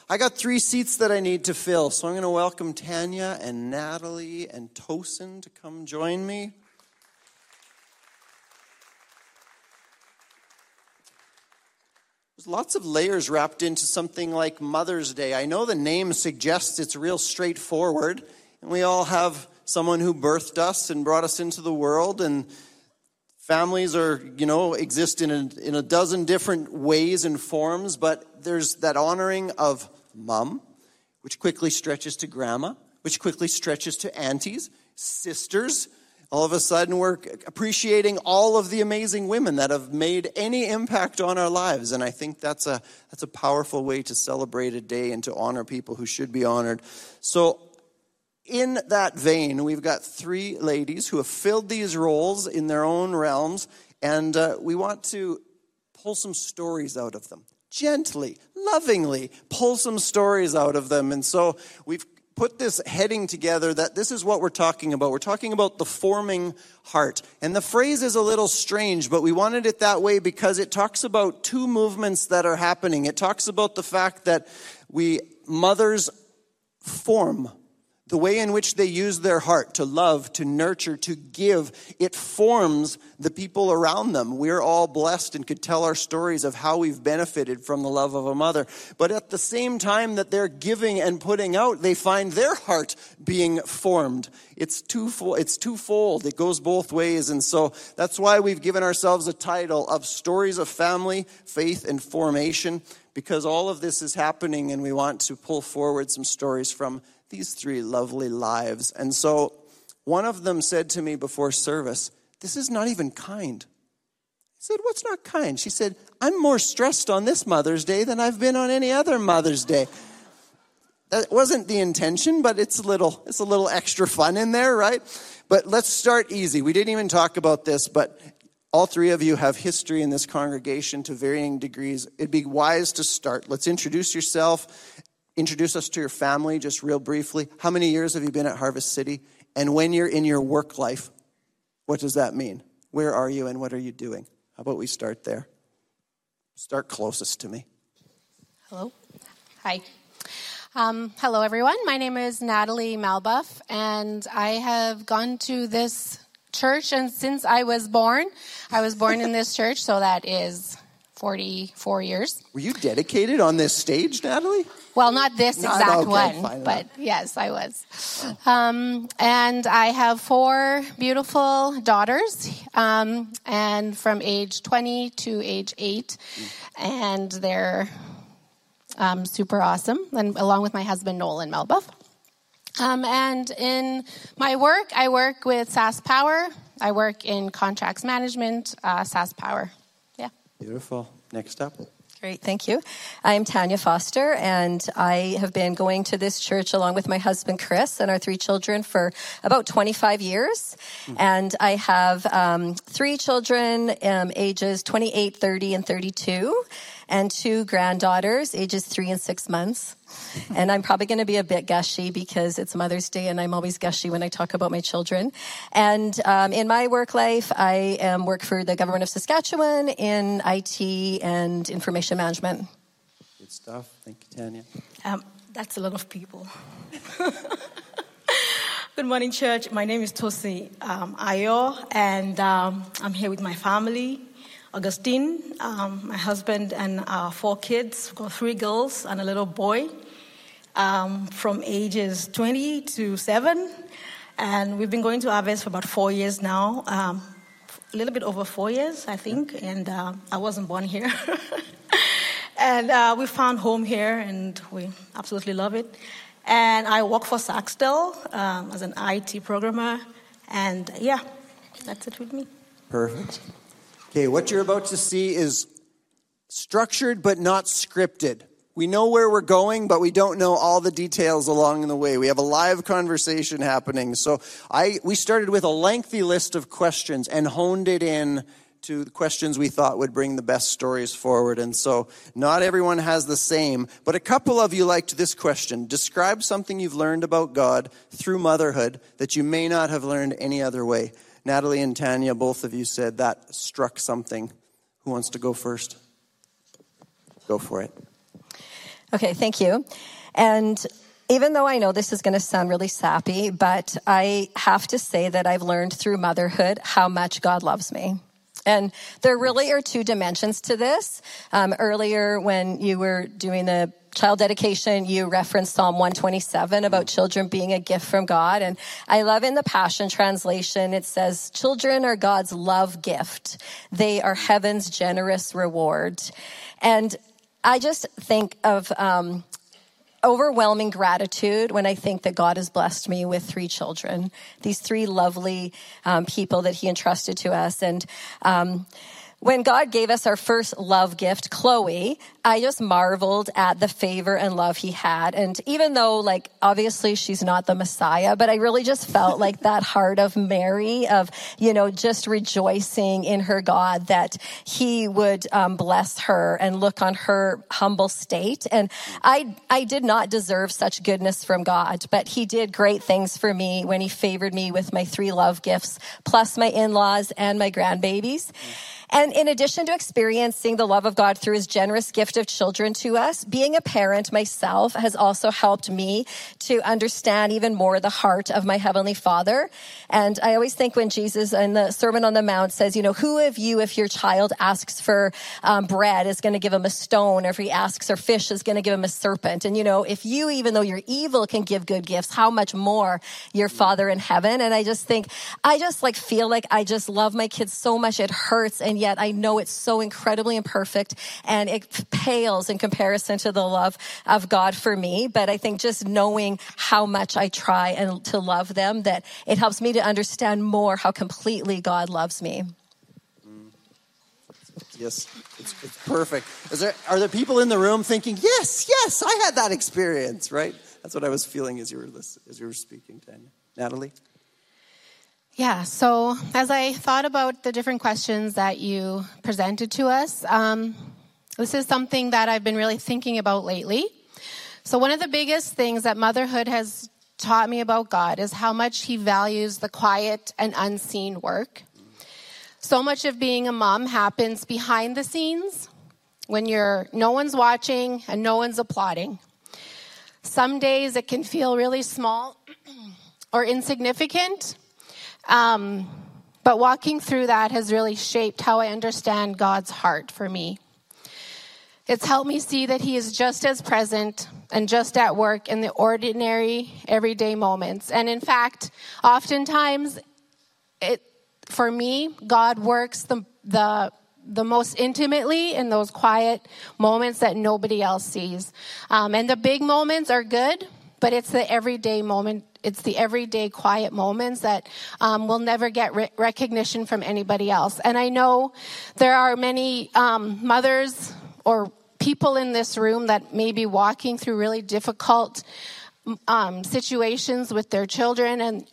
I got 3 seats that I need to fill, so I'm going to welcome Tanya and Natalie and Tosin to come join me. There's lots of layers wrapped into something like Mother's Day. I know the name suggests it's real straightforward, and we all have someone who birthed us and brought us into the world, and families exist in a dozen different ways and forms, but there's that honoring of mom, which quickly stretches to grandma, which quickly stretches to aunties, sisters. All of a sudden, we're appreciating all of the amazing women that have made any impact on our lives. And I think that's a powerful way to celebrate a day and to honor people who should be honored. So in that vein, we've got 3 ladies who have filled these roles in their own realms. And we want to pull some stories out of them. Gently, lovingly, pull some stories out of them. And so we've put this heading together that this is what we're talking about. We're talking about the forming heart. And the phrase is a little strange, but we wanted it that way because it talks about 2 movements that are happening. It talks about the fact that mothers form the way in which they use their heart to love, to nurture, to give. It forms the people around them. We're all blessed and could tell our stories of how we've benefited from the love of a mother. But at the same time that they're giving and putting out, they find their heart being formed. It's twofold. It goes both ways. And so that's why we've given ourselves a title of Stories of Family, Faith, and Formation, because all of this is happening and we want to pull forward some stories from these 3 lovely lives. And so one of them said to me before service, "This is not even kind." I said, "What's not kind?" She said, "I'm more stressed on this Mother's Day than I've been on any other Mother's Day." That wasn't the intention, but it's a little extra fun in there, right? But let's start easy. We didn't even talk about this, but all 3 of you have history in this congregation to varying degrees. It'd be wise to start. Let's introduce yourself. Introduce us to your family just real briefly. How many years have you been at Harvest City? And when you're in your work life, what does that mean? Where are you and what are you doing? How about we start there? Start closest to me. Hello. Hi. Hello, everyone. My name is Natalie Malbuff, and I have gone to this church and since I was born in this church, so that is 44 years. Were you dedicated on this stage, Natalie? Well, not this exact one, but yes, I was. And I have 4 beautiful daughters, and from age 20 to age 8, and they're super awesome, and along with my husband, Nolan Malbuff. And in my work, I work with SAS Power. I work in contracts management, SAS Power. Yeah. Beautiful. Next up. Great, thank you. I'm Tanya Foster, and I have been going to this church along with my husband, Chris, and our 3 children for about 25 years. And I have 3 children, ages 28, 30, and 32, and 2 granddaughters, ages 3 and 6 months. And I'm probably going to be a bit gushy because it's Mother's Day and I'm always gushy when I talk about my children. And in my work life, I work for the government of Saskatchewan in IT and information management. Good stuff. Thank you, Tanya. That's a lot of people. Good morning, church. My name is Tosi Ayo, and I'm here with my family. Augustine, my husband, and our 4 kids. We've got 3 girls and a little boy from ages 20 to 7. And we've been going to Harvest for about 4 years now, a little bit over 4 years, I think. And I wasn't born here. And we found home here, and we absolutely love it. And I work for Saxtel as an IT programmer. And yeah, that's it with me. Perfect. Okay, what you're about to see is structured but not scripted. We know where we're going, but we don't know all the details along the way. We have a live conversation happening. So we started with a lengthy list of questions and honed it in to the questions we thought would bring the best stories forward. And so not everyone has the same, but a couple of you liked this question. Describe something you've learned about God through motherhood that you may not have learned any other way. Natalie and Tanya, both of you said that struck something. Who wants to go first? Go for it. Okay, thank you. And even though I know this is going to sound really sappy, but I have to say that I've learned through motherhood how much God loves me. And there really are two dimensions to this. Earlier, when you were doing the child dedication, you referenced Psalm 127 about children being a gift from God. And I love in the Passion Translation, it says, children are God's love gift. They are heaven's generous reward. And I just think of overwhelming gratitude when I think that God has blessed me with 3 children, these 3 lovely people that he entrusted to us. And when God gave us our first love gift, Chloe, I just marveled at the favor and love he had. And even though, like, obviously she's not the Messiah, but I really just felt like that heart of Mary of, just rejoicing in her God that he would bless her and look on her humble state. And I did not deserve such goodness from God, but he did great things for me when he favored me with my 3 love gifts, plus my in-laws and my grandbabies. And in addition to experiencing the love of God through his generous gift of children to us, being a parent myself has also helped me to understand even more the heart of my Heavenly Father. And I always think when Jesus in the Sermon on the Mount says, who of you, if your child asks for bread, is going to give him a stone, or if he asks for fish, is going to give him a serpent? And, if you, even though you're evil, can give good gifts, how much more your Father in heaven? And I just feel like I just love my kids so much. It hurts. And yet I know it's so incredibly imperfect, and it pales in comparison to the love of God for me. But I think just knowing how much I try and to love them, that it helps me to understand more how completely God loves me. Yes, it's perfect. Are there people in the room thinking, yes, I had that experience, right? That's what I was feeling as you were speaking, Tanya. Natalie? Yeah, so as I thought about the different questions that you presented to us, this is something that I've been really thinking about lately. So one of the biggest things that motherhood has taught me about God is how much he values the quiet and unseen work. So much of being a mom happens behind the scenes when no one's watching and no one's applauding. Some days it can feel really small or insignificant. But walking through that has really shaped how I understand God's heart for me. It's helped me see that he is just as present and just at work in the ordinary, everyday moments. And in fact, oftentimes, for me, God works the most intimately in those quiet moments that nobody else sees. And the big moments are good, but it's the everyday moment. It's the everyday quiet moments that will never get recognition from anybody else. And I know there are many mothers or people in this room that may be walking through really difficult situations with their children,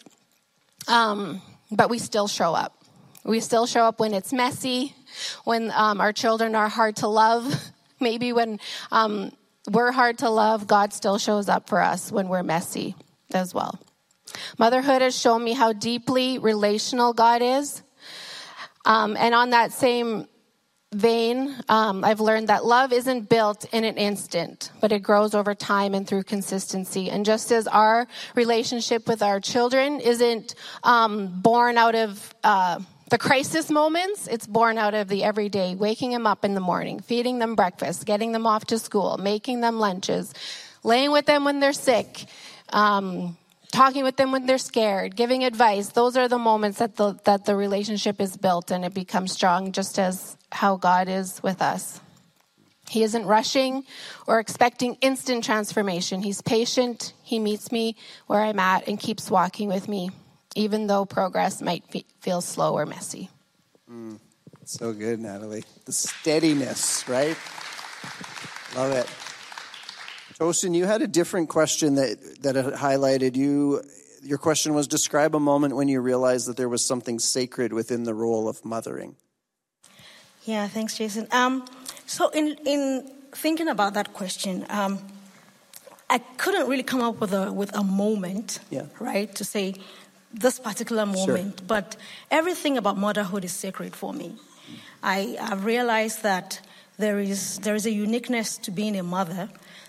but we still show up. We still show up when it's messy, when our children are hard to love. Maybe when we're hard to love, God still shows up for us when we're messy as well. Motherhood has shown me how deeply relational God is. And on that same vein, I've learned that love isn't built in an instant, but it grows over time and through consistency. And just as our relationship with our children isn't born out of the crisis moments, it's born out of the everyday, waking them up in the morning, feeding them breakfast, getting them off to school, making them lunches, laying with them when they're sick, talking with them when they're scared, giving advice. Those are the moments that the relationship is built and it becomes strong, just as how God is with us. He isn't rushing or expecting instant transformation. He's patient. He meets me where I'm at and keeps walking with me, even though progress might feel slow or messy. So good, Natalie. The steadiness, right? Love it. Tosin, you had a different question that highlighted you. Your question was, describe a moment when you realized that there was something sacred within the role of mothering. Yeah, thanks, Jason. So in thinking about that question, I couldn't really come up with a moment, right, to say this particular moment. Sure. But everything about motherhood is sacred for me. I've realized that there is a uniqueness to being a mother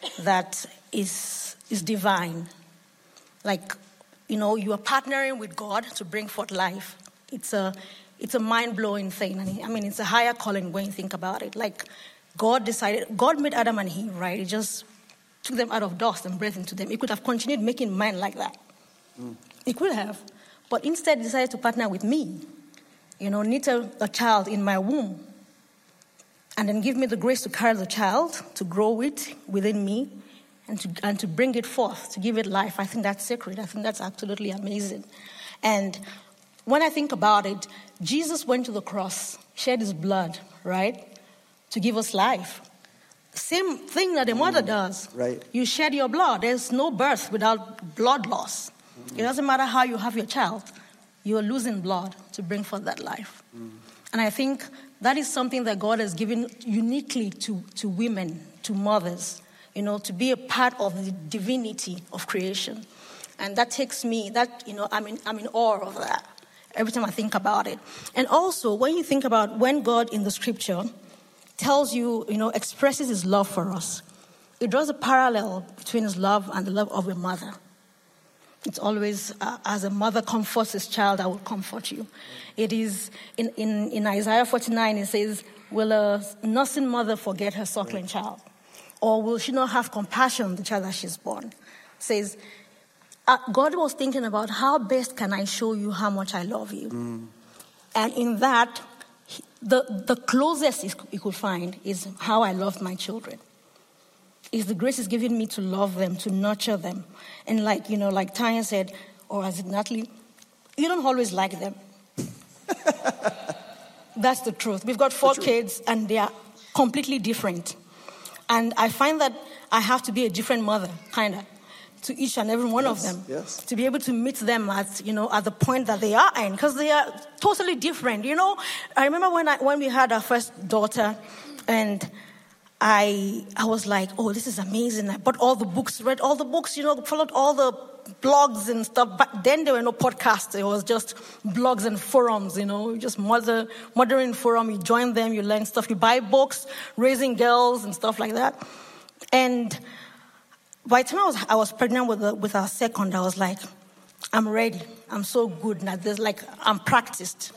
that is divine. Like, you are partnering with God to bring forth life. It's a mind-blowing thing. I mean, it's a higher calling when you think about it. Like, God made Adam and Eve, right? He just took them out of dust and breathed into them. He could have continued making man like that. He could have. But instead, he decided to partner with me. Knit a child in my womb. And then give me the grace to carry the child, to grow it within me, and to bring it forth, to give it life. I think that's sacred. I think that's absolutely amazing. And when I think about it, Jesus went to the cross, shed his blood, right, to give us life. Same thing that a mother does. Right. You shed your blood. There's no birth without blood loss. It doesn't matter how you have your child. You are losing blood to bring forth that life. And I think that is something that God has given uniquely to women, to mothers, to be a part of the divinity of creation. And that takes me, I'm in awe of that every time I think about it. And also, when you think about when God in the scripture tells you, expresses his love for us, it draws a parallel between his love and the love of a mother. It's always, as a mother comforts his child, I will comfort you. It is, in Isaiah 49, it says, will a nursing mother forget her suckling child? Or will she not have compassion on the child that she's born? It says, God was thinking about how best can I show you how much I love you? And in that, the closest he could find is how I love my children. Is the grace is given me to love them, to nurture them. And like Tanya said, or as Natalie, you don't always like them. That's the truth. We've got 4 kids and they are completely different. And I find that I have to be a different mother, kind of, to each and every one of them. Yes. To be able to meet them at the point that they are in, because they are totally different. I remember when we had our first daughter, and I was like, oh, this is amazing. I bought all the books, read all the books, followed all the blogs and stuff. But then there were no podcasts. It was just blogs and forums, just mothering forum. You join them, you learn stuff. You buy books, raising girls and stuff like that. And by the time I was pregnant with our second, I was like, I'm ready. I'm so good now. I'm practiced,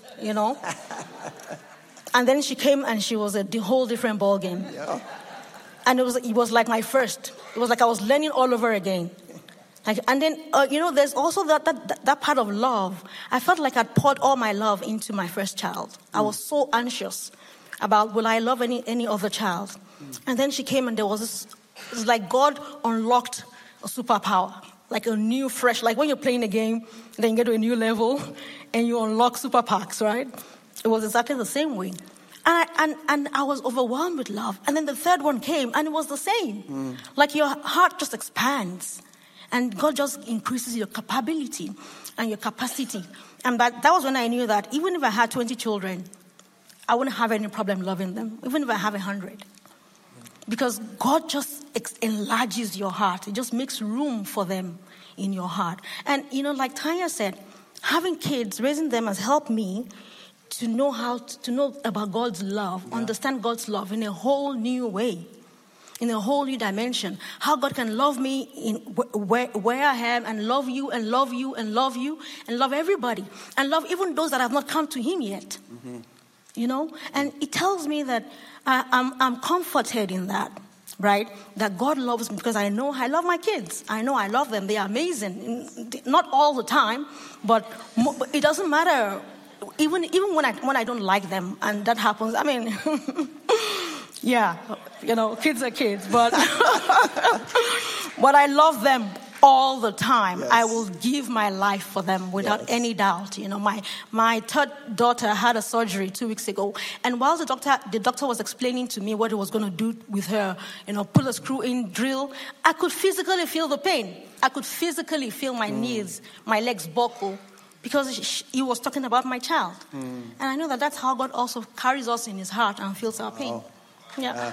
And then she came and she was a whole different ball game. Yeah. And it was like my first. It was like I was learning all over again. And then, there's also that part of love. I felt like I'd poured all my love into my first child. I was so anxious about, will I love any other child? And then she came and there was this, it was like God unlocked a superpower. Like a new, fresh, like when you're playing a game, then you get to a new level and you unlock super packs, right? It was exactly the same way. And I was overwhelmed with love. And then the third one came, and it was the same. Like your heart just expands. And God just increases your capability and your capacity. And that was when I knew that even if I had 20 children, I wouldn't have any problem loving them, even if I have 100. Because God just enlarges your heart. It just makes room for them in your heart. And, like Tanya said, having kids, raising them has helped me to know to know about God's love, understand God's love in a whole new way, in a whole new dimension. How God can love me in where I am, and love you and love you and love you and love everybody, and love even those that have not come to Him yet. And it tells me that I'm comforted in that, right? That God loves me because I know I love my kids. I know I love them. They are amazing. Not all the time, but it doesn't matter. Even when I don't like them, and that happens. I mean, yeah, kids are kids, but but I love them all the time. Yes. I will give my life for them without any doubt. My third daughter had a surgery 2 weeks ago, and while the doctor was explaining to me what he was going to do with her, put a screw in, drill, I could physically feel the pain. I could physically feel my knees, my legs buckle. Because he was talking about my child. And I know that's how God also carries us in his heart and feels our pain. Yeah.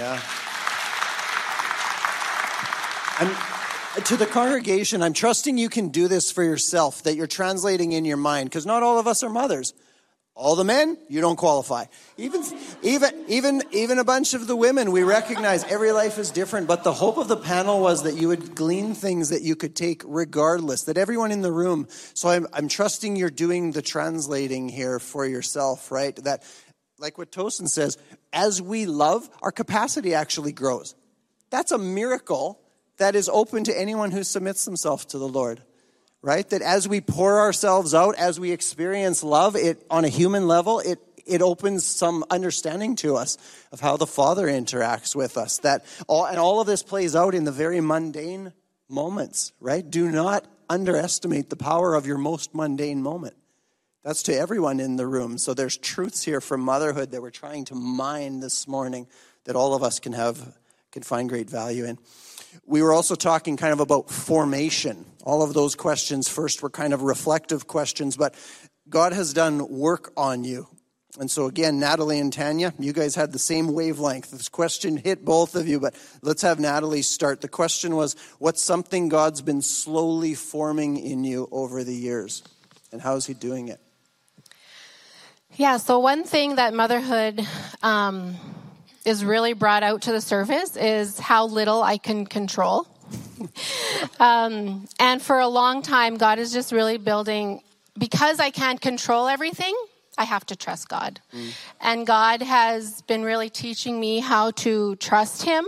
To the congregation, I'm trusting you can do this for yourself, that you're translating in your mind, because not all of us are mothers. All the men, you don't qualify. Even a bunch of the women, we recognize every life is different, but the hope of the panel was that you would glean things that you could take regardless, that everyone in the room, so I'm trusting you're doing the translating here for yourself, right? That, like what Tosin says, as we love, our capacity actually grows. That's a miracle that is open to anyone who submits themselves to the Lord. Right? That as we pour ourselves out, as we experience love, it on a human level, it opens some understanding to us of how the Father interacts with us. All of this plays out in the very mundane moments, right? Do not underestimate the power of your most mundane moment. That's to everyone in the room. So there's truths here from motherhood that we're trying to mine this morning that all of us can find great value in. We were also talking kind of about formation. All of those questions first were kind of reflective questions, but God has done work on you. And so again, Natalie and Tanya, you guys had the same wavelength. This question hit both of you, but let's have Natalie start. The question was, what's something God's been slowly forming in you over the years? And how is he doing it? Yeah, so one thing that motherhood is really brought out to the surface is how little I can control. And for a long time, God is just really building, because I can't control everything, I have to trust God. And God has been really teaching me how to trust him.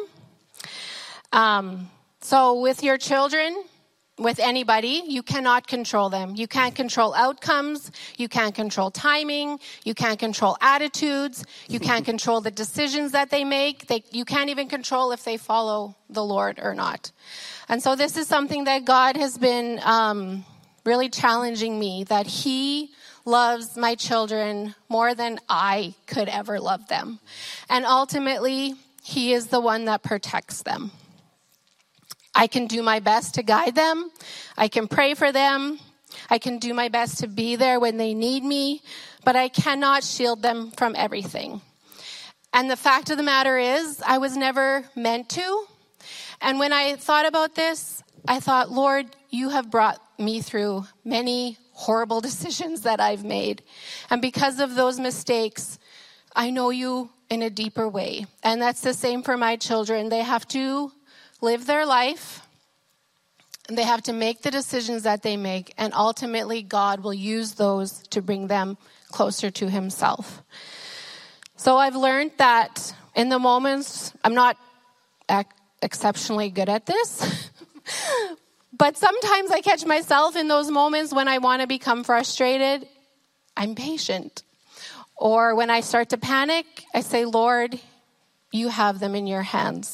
So with your children, with anybody, you cannot control them. You can't control outcomes. You can't control timing. You can't control attitudes. You can't control the decisions that they make. You can't even control if they follow the Lord or not. And so this is something that God has been really challenging me, that he loves my children more than I could ever love them. And ultimately, he is the one that protects them. I can do my best to guide them. I can pray for them. I can do my best to be there when they need me, but I cannot shield them from everything. And the fact of the matter is, I was never meant to. And when I thought about this, I thought, Lord, you have brought me through many horrible decisions that I've made. And because of those mistakes, I know you in a deeper way. And that's the same for my children. They have to live their life, and they have to make the decisions that they make, and ultimately God will use those to bring them closer to himself. So I've learned that in the moments, I'm not exceptionally good at this, but sometimes I catch myself in those moments when I want to become frustrated, I'm patient. Or when I start to panic, I say, Lord, you have them in your hands.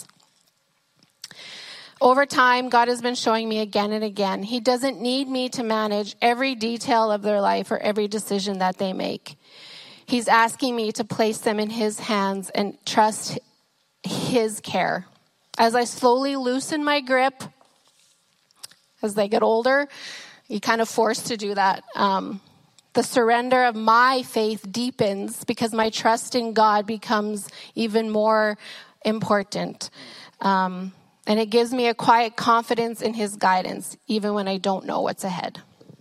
Over time, God has been showing me again and again, he doesn't need me to manage every detail of their life or every decision that they make. He's asking me to place them in his hands and trust his care. As I slowly loosen my grip, as they get older, you're kind of forced to do that. The surrender of my faith deepens because my trust in God becomes even more important. And it gives me a quiet confidence in his guidance, even when I don't know what's ahead.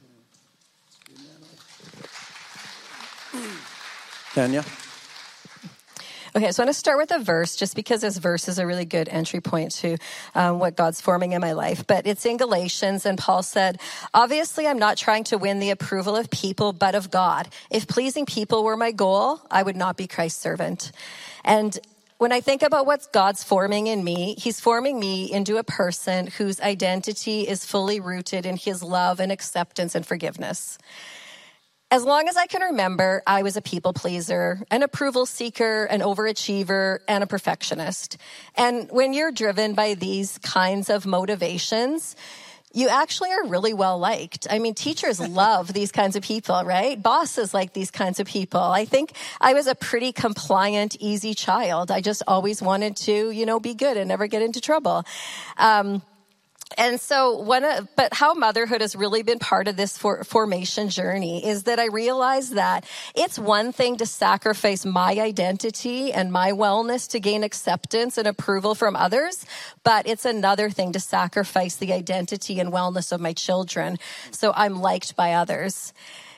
Tanya? Okay, so I want to start with a verse, just because this verse is a really good entry point to what God's forming in my life. But it's in Galatians, and Paul said, obviously, I'm not trying to win the approval of people, but of God. If pleasing people were my goal, I would not be Christ's servant. And when I think about what God's forming in me, he's forming me into a person whose identity is fully rooted in his love and acceptance and forgiveness. As long as I can remember, I was a people pleaser, an approval seeker, an overachiever, and a perfectionist. And when you're driven by these kinds of motivations, you actually are really well liked. I mean, teachers love these kinds of people, right? Bosses like these kinds of people. I think I was a pretty compliant, easy child. I just always wanted to, be good and never get into trouble. And so but how motherhood has really been part of this formation journey is that I realized that it's one thing to sacrifice my identity and my wellness to gain acceptance and approval from others, but it's another thing to sacrifice the identity and wellness of my children so I'm liked by others.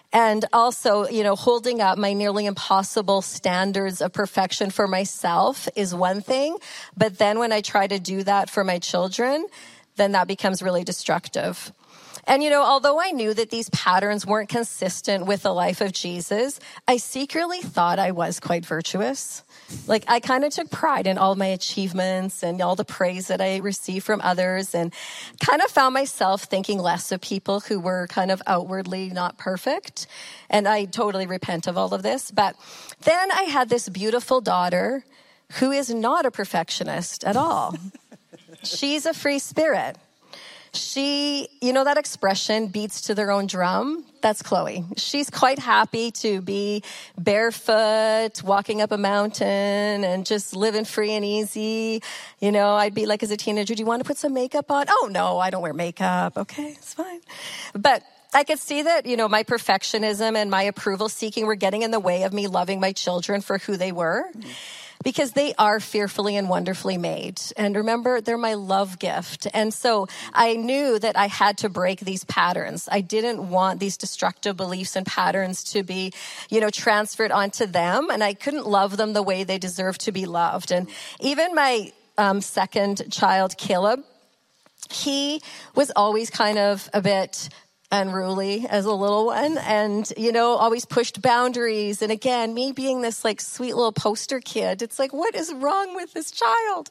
And also, holding up my nearly impossible standards of perfection for myself is one thing. But then when I try to do that for my children, then that becomes really destructive. And, although I knew that these patterns weren't consistent with the life of Jesus, I secretly thought I was quite virtuous. Like, I kind of took pride in all my achievements and all the praise that I received from others, and kind of found myself thinking less of people who were kind of outwardly not perfect. And I totally repent of all of this. But then I had this beautiful daughter who is not a perfectionist at all. She's a free spirit. She, that expression, beats to their own drum. That's Chloe. She's quite happy to be barefoot, walking up a mountain and just living free and easy. I'd be like, as a teenager, do you want to put some makeup on? Oh, no, I don't wear makeup. Okay, it's fine. But I could see that, my perfectionism and my approval seeking were getting in the way of me loving my children for who they were. Because they are fearfully and wonderfully made. And remember, they're my love gift. And so I knew that I had to break these patterns. I didn't want these destructive beliefs and patterns to be, transferred onto them. And I couldn't love them the way they deserve to be loved. And even my second child, Caleb, he was always kind of a bit unruly as a little one, and always pushed boundaries. And again, me being this like sweet little poster kid, it's like, what is wrong with this child?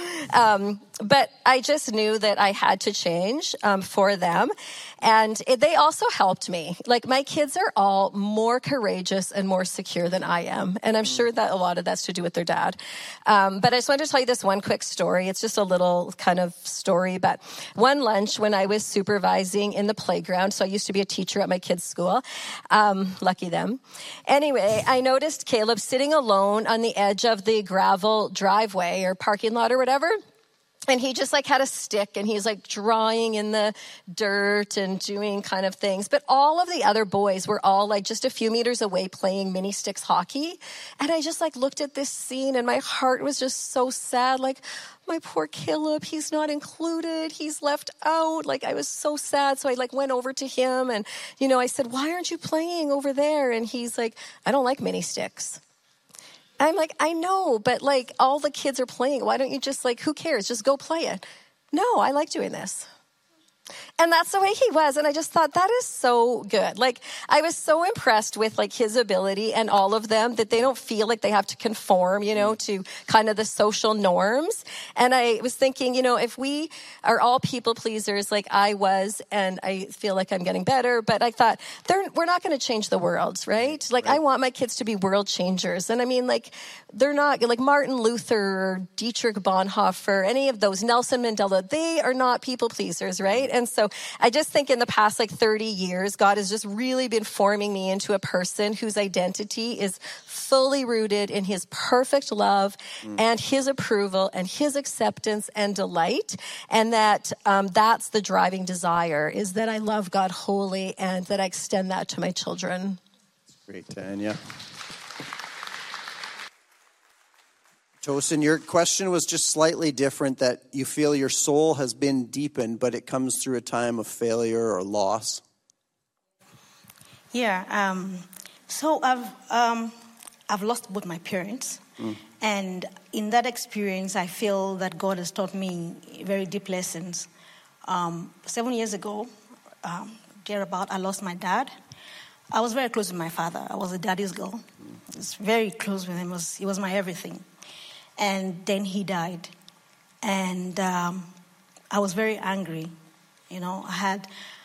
But I just knew that I had to change for them. And they also helped me. Like, my kids are all more courageous and more secure than I am. And I'm sure that a lot of that's to do with their dad. But I just wanted to tell you this one quick story. It's just a little kind of story. But one lunch when I was supervising in the playground, so I used to be a teacher at my kids' school. Lucky them. Anyway, I noticed Caleb sitting alone on the edge of the gravel driveway or parking lot or whatever. And he just like had a stick and he's like drawing in the dirt and doing kind of things. But all of the other boys were all like just a few meters away playing mini sticks hockey. And I just like looked at this scene and my heart was just so sad. Like, my poor Caleb, he's not included. He's left out. Like, I was so sad. So I like went over to him and, I said, why aren't you playing over there? And he's like, I don't like mini sticks. I'm like, I know, but like all the kids are playing. Why don't you just like, who cares? Just go play it. No, I like doing this. And that's the way he was. And I just thought that is so good. Like, I was so impressed with like his ability and all of them that they don't feel like they have to conform, to kind of the social norms. And I was thinking, if we are all people pleasers like I was, and I feel like I'm getting better, but I thought we're not going to change the world, right? Like, I want my kids to be world changers. And I mean, like, they're not like Martin Luther or Dietrich Bonhoeffer, any of those, Nelson Mandela. They are not people pleasers, right? And so I just think in the past 30 years, God has just really been forming me into a person whose identity is fully rooted in his perfect love and his approval and his acceptance and delight. And that that's the driving desire, is that I love God wholly and that I extend that to my children. Great, Tanya. Tosin, your question was just slightly different, that you feel your soul has been deepened, but it comes through a time of failure or loss. Yeah. So I've lost both my parents. And in that experience, I feel that God has taught me very deep lessons. 7 years ago, thereabout, I lost my dad. I was very close with my father. I was a daddy's girl. I was very close with him. He was my everything. And then he died. And I was very angry. I had,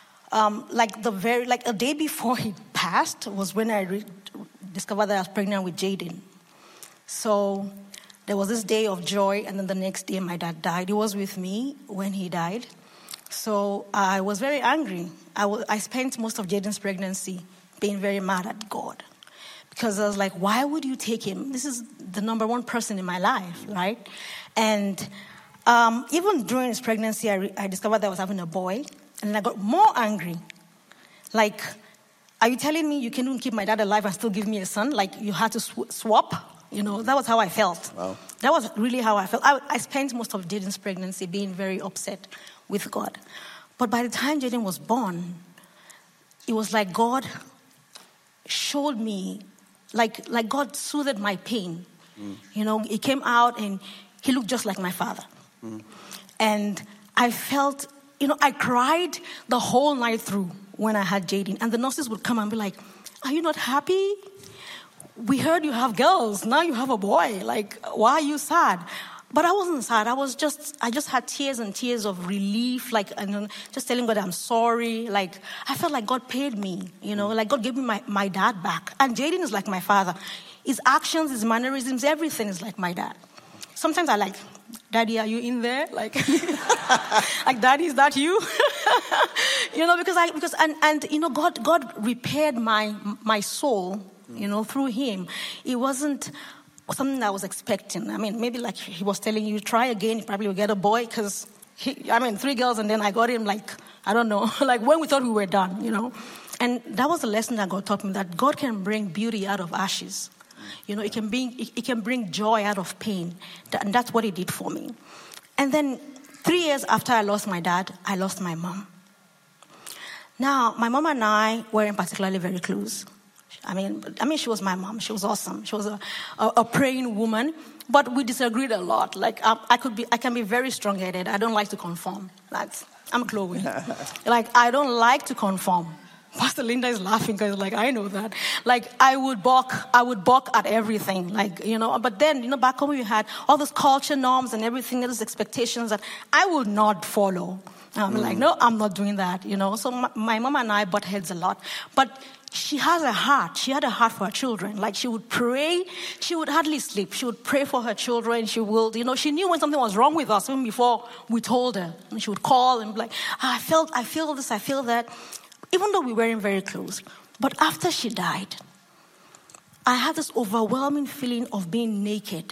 a day before he passed was when I discovered that I was pregnant with Jaden. So there was this day of joy, and then the next day my dad died. He was with me when he died. So I was very angry. I spent most of Jaden's pregnancy being very mad at God. Because I was like, why would you take him? This is the number one person in my life, right? And even during his pregnancy, I discovered that I was having a boy. And I got more angry. Like, are you telling me you can even keep my dad alive and still give me a son? Like, you had to swap? That was how I felt. Wow. That was really how I felt. I spent most of Jaden's pregnancy being very upset with God. But by the time Jaden was born, it was like God showed me, like God soothed my pain. You know, he came out and he looked just like my father. And I felt, you know, I cried the whole night through when I had Jaden. And the nurses would come and be like, are you not happy? We heard you have girls. Now you have a boy. Like, why are you sad? But I wasn't sad. I just had tears and tears of relief, like, and just telling God I'm sorry. Like, I felt like God paid me, you know, like God gave me my dad back. And Jaden is like my father. His actions, his mannerisms, everything is like my dad. Sometimes I like, Daddy, are you in there? Like, like, Daddy, is that you? You know, because you know, God repaired my soul, you know, through him. It wasn't something that I was expecting. I mean, maybe like he was telling you, try again, you probably will get a boy, because 3 girls, and then I got him, like, I don't know, like when we thought we were done, you know. And that was the lesson that God taught me, that God can bring beauty out of ashes. You know, it can bring joy out of pain. And that's what he did for me. And then 3 years after I lost my dad, I lost my mom. Now, my mom and I weren't particularly very close. I mean, she was my mom. She was awesome. She was a praying woman, but we disagreed a lot. Like, I can be very strong-headed. I don't like to conform. Like, I'm Chloe. Like, I don't like to conform. Pastor Linda is laughing because, like, I know that. Like, I would balk at everything. Like, you know, but then, you know, back home we had all those culture norms and everything, those expectations that I would not follow. I'm like, no, I'm not doing that, you know. So my mom and I butt heads a lot. But she has a heart. She had a heart for her children. Like, she would pray. She would hardly sleep. She would pray for her children. She would, you know, she knew when something was wrong with us even before we told her. And she would call and be like, I feel this, I feel that. Even though we weren't very close. But after she died, I had this overwhelming feeling of being naked.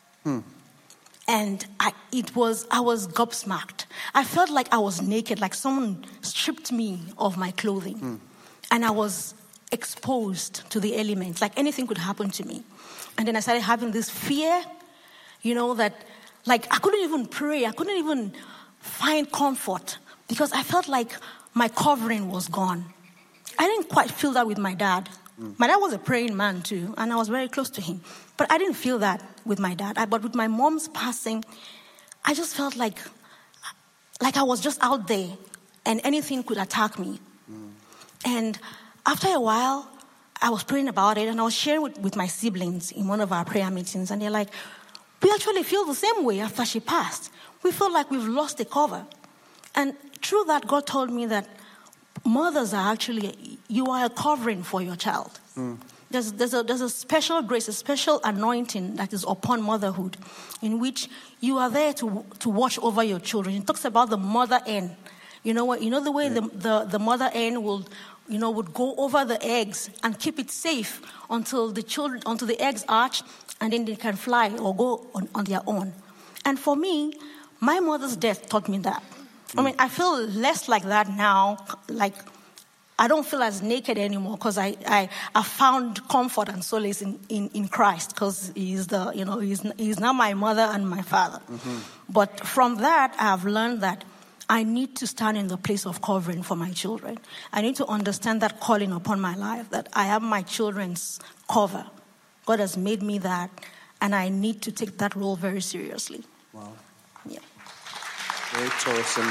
And I was gobsmacked. I felt like I was naked, like someone stripped me of my clothing. And I was exposed to the elements, like anything could happen to me. And then I started having this fear, you know, that, like, I couldn't even pray. I couldn't even find comfort because I felt like my covering was gone. I didn't quite feel that with my dad. My dad was a praying man too, and I was very close to him. But I didn't feel that with my dad. But with my mom's passing, I just felt like I was just out there and anything could attack me. And after a while, I was praying about it and I was sharing with my siblings in one of our prayer meetings. And they're like, we actually feel the same way after she passed. We feel like we've lost the cover. And through that, God told me that mothers are actually, you are a covering for your child. There's a special grace, a special anointing that is upon motherhood, in which you are there to watch over your children. It talks about the mother hen. You know what? You know the way the mother hen would go over the eggs and keep it safe until the eggs hatch, and then they can fly or go on their own. And for me, my mother's death taught me that. I mean, I feel less like that now. Like, I don't feel as naked anymore because I found comfort and solace in Christ, because he's now my mother and my father. But from that, I have learned that I need to stand in the place of covering for my children. I need to understand that calling upon my life, that I am my children's cover. God has made me that, and I need to take that role very seriously. Wow. Yeah. Very awesome.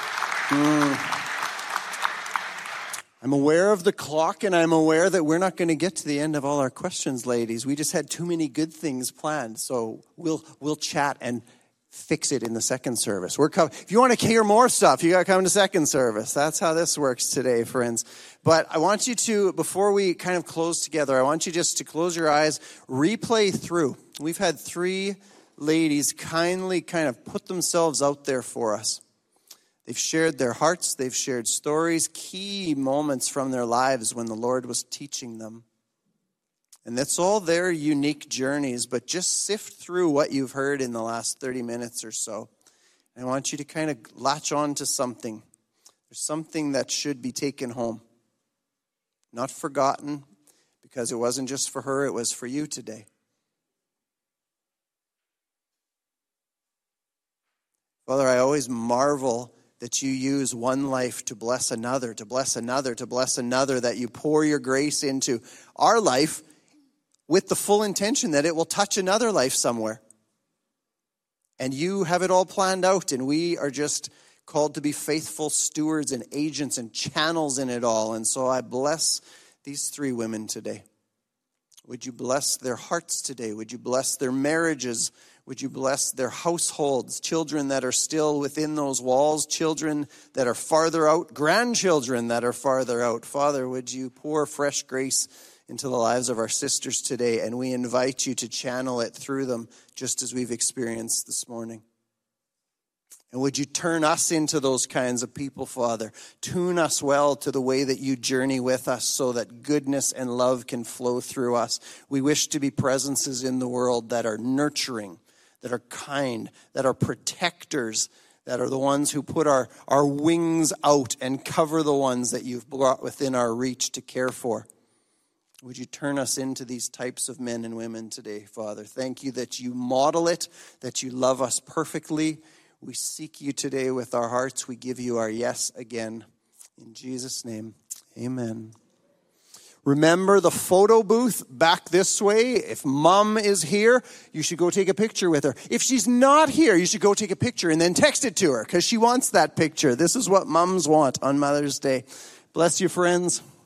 I'm aware of the clock, and I'm aware that we're not going to get to the end of all our questions, ladies. We just had too many good things planned, so we'll chat and fix it in the second service. If you want to hear more stuff, you got to come to second service. That's how this works today, friends. But I want you to, before we kind of close together, I want you just to close your eyes, replay through. We've had 3 ladies kindly kind of put themselves out there for us. They've shared their hearts, they've shared stories, key moments from their lives when the Lord was teaching them. And that's all their unique journeys, but just sift through what you've heard in the last 30 minutes or so. I want you to kind of latch on to something. There's something that should be taken home. Not forgotten, because it wasn't just for her, it was for you today. Father, I always marvel that you use one life to bless another, to bless another, to bless another, that you pour your grace into our life with the full intention that it will touch another life somewhere. And you have it all planned out, and we are just called to be faithful stewards and agents and channels in it all. And so I bless these three women today. Would you bless their hearts today? Would you bless their marriages? Would you bless their households, children that are still within those walls, children that are farther out, grandchildren that are farther out. Father, would you pour fresh grace into the lives of our sisters today, and we invite you to channel it through them just as we've experienced this morning. And would you turn us into those kinds of people, Father? Tune us well to the way that you journey with us so that goodness and love can flow through us. We wish to be presences in the world that are nurturing, that are kind, that are protectors, that are the ones who put our wings out and cover the ones that you've brought within our reach to care for. Would you turn us into these types of men and women today, Father? Thank you that you model it, that you love us perfectly. We seek you today with our hearts. We give you our yes again. In Jesus' name, amen. Remember the photo booth back this way. If Mom is here, you should go take a picture with her. If she's not here, you should go take a picture and then text it to her because she wants that picture. This is what moms want on Mother's Day. Bless you, friends.